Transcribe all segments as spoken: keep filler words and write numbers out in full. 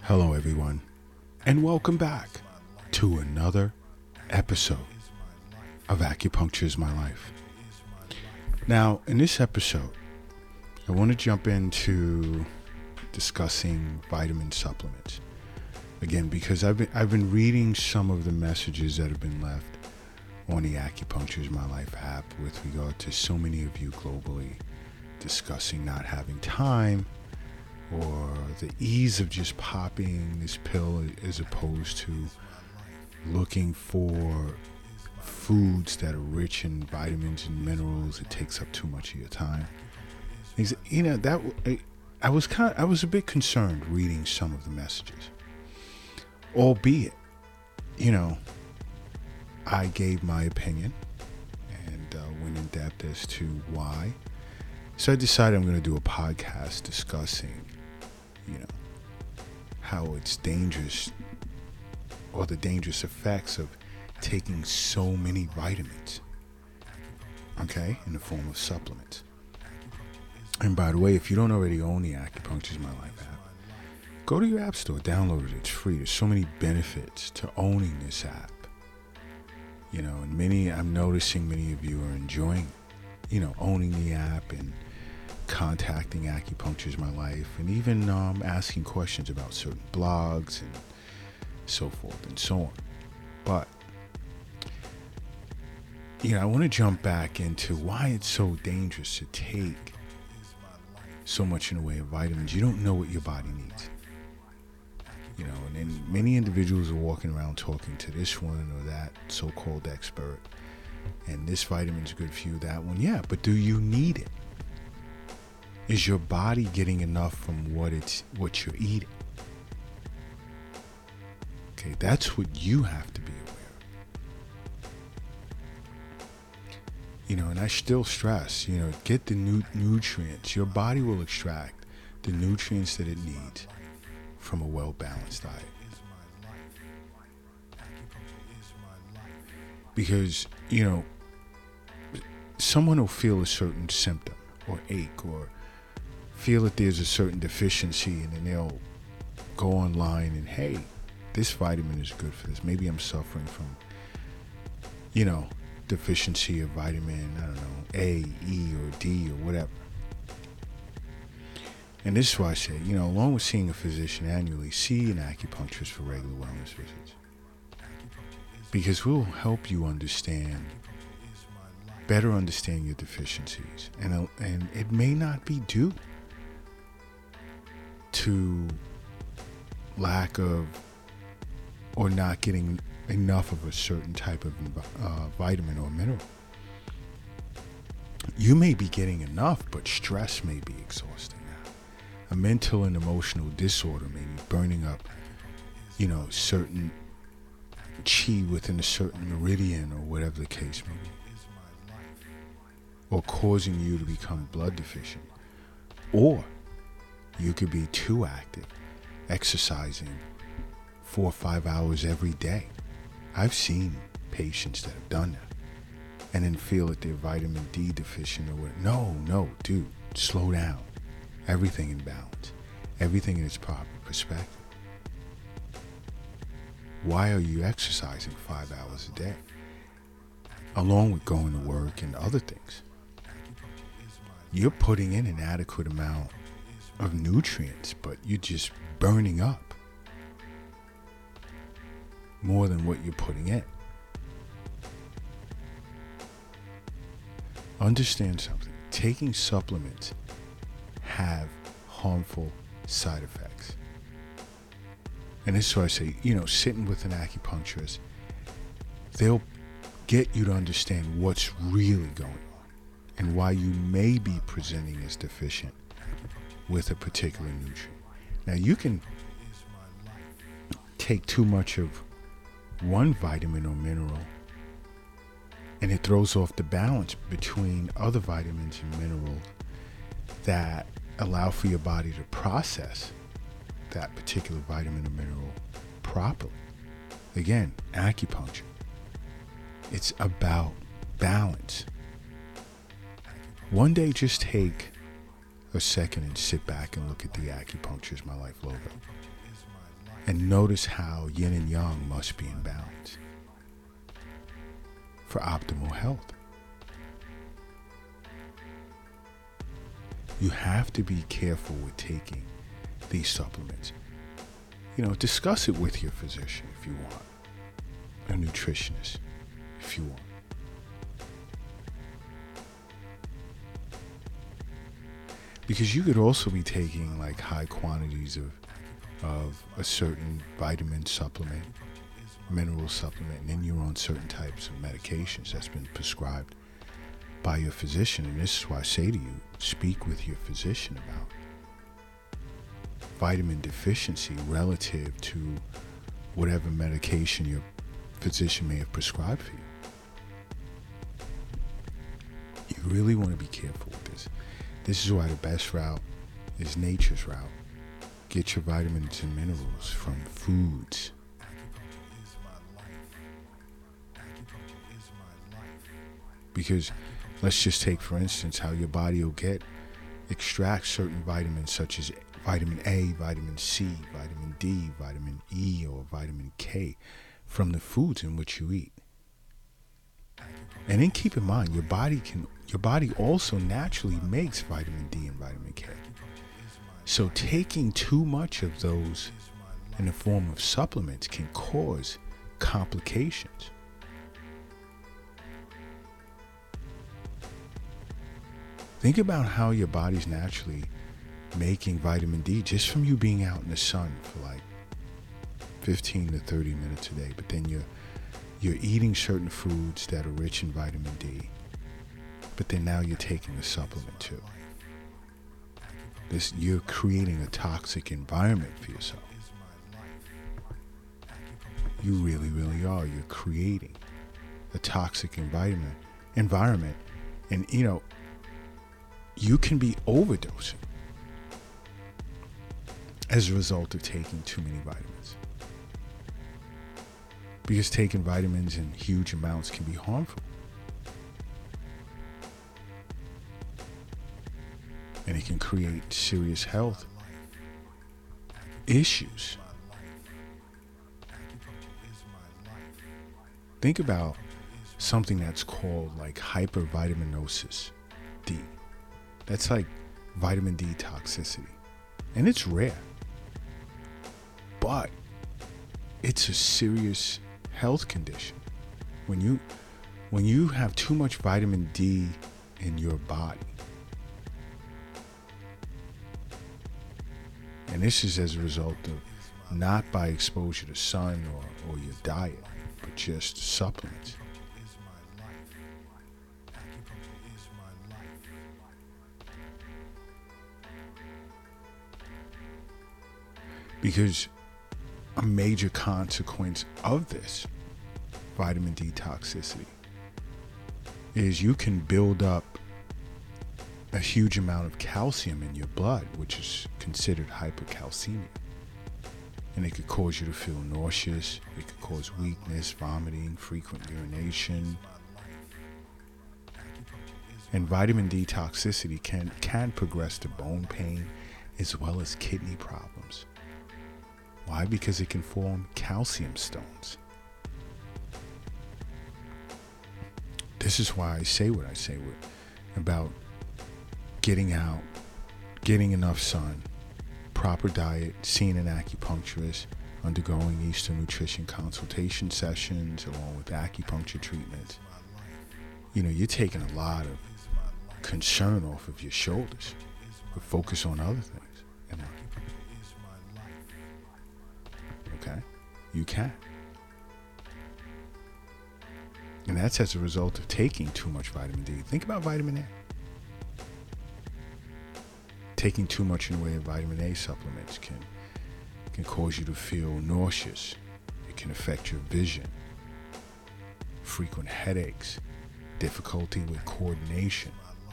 Hello, everyone, and welcome back to another episode of Acupuncture is My Life. Now, in this episode, I want to jump into discussing vitamin supplements. Again, because I've been, I've been reading some of the messages that have been left on the Acupuncture is My Life app with regard to so many of you globally discussing not having time or the ease of just popping this pill as opposed to looking for foods that are rich in vitamins and minerals. It takes up too much of your time. You know, that I was kind of, I was a bit concerned reading some of the messages, albeit, you know, I gave my opinion and uh, went in depth as to why. So I decided I'm going to do a podcast discussing, you know, how it's dangerous or the dangerous effects of taking so many vitamins, okay, in the form of supplements. And by the way, if you don't already own the Acupuncture is My Life app, go to your app store, download it, it's free. There's so many benefits to owning this app. You know, and many, I'm noticing many of you are enjoying, you know, owning the app and contacting Acupuncture is My Life, and even um, asking questions about certain blogs and so forth and so on. But, you know, I want to jump back into why it's so dangerous to take so much in the way of vitamins. You don't know what your body needs. You know, and then many individuals are walking around talking to this one or that so-called expert, and this vitamin's good for you, that one. Yeah, but do you need it? Is your body getting enough from what it's what you're eating? Okay, that's what you have to be aware of. You know, and I still stress, you know, get the nu- nutrients. Your body will extract the nutrients that it needs from a well-balanced diet. Because, you know, someone will feel a certain symptom or ache or feel that there's a certain deficiency, and then they'll go online and, hey, this vitamin is good for this. Maybe I'm suffering from, you know, deficiency of vitamin, I don't know, A, E, or D, or whatever. And this is why I say, you know, along with seeing a physician annually, see an acupuncturist for regular wellness visits. Because we'll help you understand, better understand your deficiencies. And, and it may not be due to lack of or not getting enough of a certain type of uh, vitamin or mineral. You may be getting enough, but stress may be exhausting now. A mental and emotional disorder may be burning up, you know, certain chi within a certain meridian or whatever the case may be, or causing you to become blood deficient. Or you could be too active, exercising four or five hours every day. I've seen patients that have done that and then feel that they're vitamin D deficient or what. No, no, dude, slow down. Everything in balance. Everything in its proper perspective. Why are you exercising five hours a day? Along with going to work and other things. You're putting in an adequate amount of nutrients, but you're just burning up more than what you're putting in. Understand something. Taking supplements have harmful side effects. And this is why I say, you know, sitting with an acupuncturist, they'll get you to understand what's really going on and why you may be presenting as deficient with a particular nutrient. Now, you can take too much of one vitamin or mineral and it throws off the balance between other vitamins and minerals that allow for your body to process that particular vitamin or mineral properly. Again, acupuncture, it's about balance. One day just take a second and sit back and look at the Acupuncture is My Life logo. And notice how yin and yang must be in balance for optimal health. You have to be careful with taking these supplements. You know, discuss it with your physician if you want, a nutritionist if you want. Because you could also be taking like high quantities of of a certain vitamin supplement, mineral supplement, and then you're on certain types of medications that's been prescribed by your physician. And this is why I say to you, speak with your physician about vitamin deficiency relative to whatever medication your physician may have prescribed for you. You really want to be careful with this. This is why the best route is nature's route. Get your vitamins and minerals from foods. Because let's just take, for instance, how your body will get, extract certain vitamins such as vitamin A, vitamin C, vitamin D, vitamin E, or vitamin K from the foods in which you eat. And then keep in mind, your body can, your body also naturally makes vitamin D and vitamin K. So taking too much of those in the form of supplements can cause complications. Think about how your body's naturally making vitamin D just from you being out in the sun for like fifteen to thirty minutes a day. But then you're, you're eating certain foods that are rich in vitamin D. But then now you're taking a supplement too. This, you're creating a toxic environment for yourself. You really, really are. You're creating a toxic environment. Environment, and you know, you can be overdosing as a result of taking too many vitamins. Because taking vitamins in huge amounts can be harmful. And it can create serious health issues. Think about something that's called like hypervitaminosis D. That's like vitamin D toxicity. And it's rare. But it's a serious health condition. When you when you have too much vitamin D in your body, and this is as a result of not by exposure to sun or, or your diet, but just supplements. Because a major consequence of this vitamin D toxicity is you can build up a huge amount of calcium in your blood, which is considered hypercalcemia. And it could cause you to feel nauseous. It could cause weakness, vomiting, frequent urination. And vitamin D toxicity can, can progress to bone pain as well as kidney problems. Why? Because it can form calcium stones. This is why I say what I say with, about getting out, getting enough sun, proper diet, seeing an acupuncturist, undergoing Eastern nutrition consultation sessions along with acupuncture treatments. You know, you're taking a lot of concern off of your shoulders, but focus on other things. You know? Okay? You can. And that's as a result of taking too much vitamin D. Think about vitamin A. Taking too much in the way of vitamin A supplements can can cause you to feel nauseous. It can affect your vision, frequent headaches, difficulty with coordination.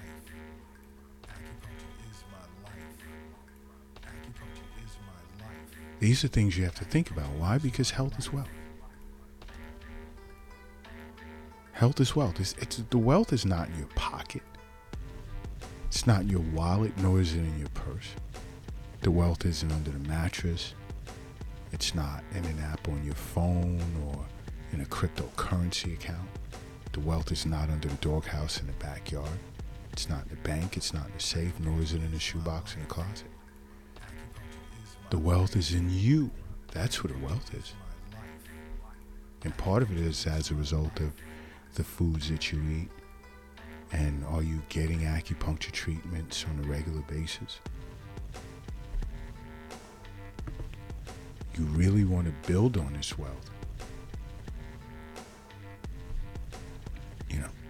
These are things you have to think about. Why? Because health is wealth. Health is wealth. It's, it's, the wealth is not in your pocket. It's not in your wallet, nor is it in your purse. The wealth isn't under the mattress. It's not in an app on your phone or in a cryptocurrency account. The wealth is not under the doghouse in the backyard. It's not in the bank. It's not in the safe, nor is it in the shoebox in the closet. The wealth is in you. That's where the wealth is. And part of it is as a result of the foods that you eat. And are you getting acupuncture treatments on a regular basis? You really want to build on this wealth. You know.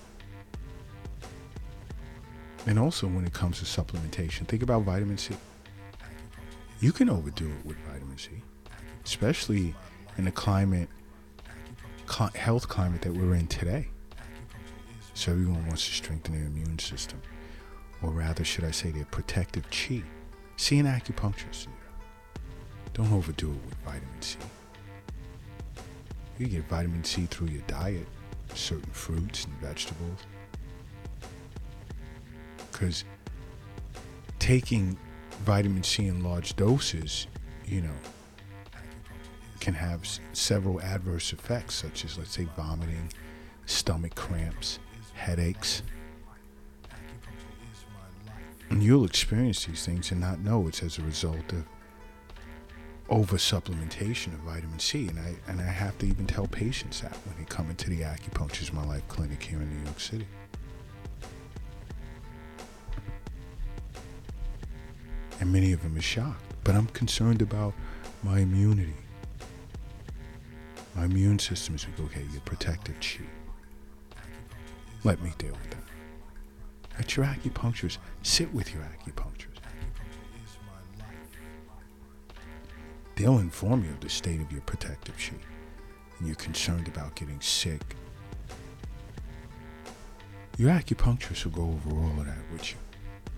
And also when it comes to supplementation, think about vitamin C. You can overdo it with vitamin C, especially in the climate, cl- health climate that we're in today. So everyone wants to strengthen their immune system, or rather, should I say, their protective chi. See an acupuncturist. Don't overdo it with vitamin C. You get vitamin C through your diet, certain fruits and vegetables. Because taking vitamin C in large doses, you know, can have s- several adverse effects, such as, let's say, vomiting, stomach cramps, headaches. And you'll experience these things and not know it's as a result of over supplementation of vitamin C. And I and I have to even tell patients that when they come into the Acupuncture My Life clinic here in New York City. And many of them are shocked. But I'm concerned about my immunity. My immune system is like, okay, your protective chi. Let me deal with that. Let your acupuncturist sit with your acupuncturist. They'll inform you of the state of your protective chi. And you're concerned about getting sick. Your acupuncturist will go over all of that with you.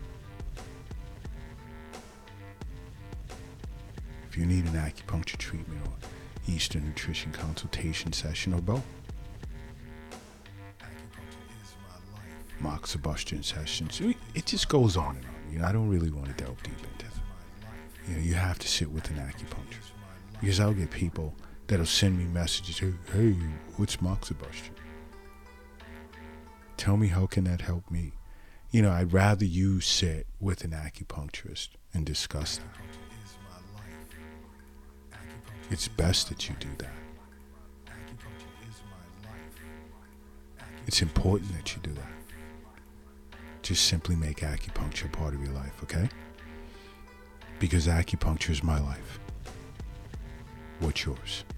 If you need an acupuncture treatment or Eastern nutrition consultation session or both. Moxibustion sessions. It just goes on and on. You know, I don't really want to delve deep into it. You know, you have to sit with an acupuncturist. Because I'll get people that'll send me messages, hey, hey what's moxibustion? Tell me, how can that help me? You know, I'd rather you sit with an acupuncturist and discuss that. It's best that you do that. It's important that you do that. Just simply make acupuncture part of your life, okay? Because acupuncture is my life. What's yours?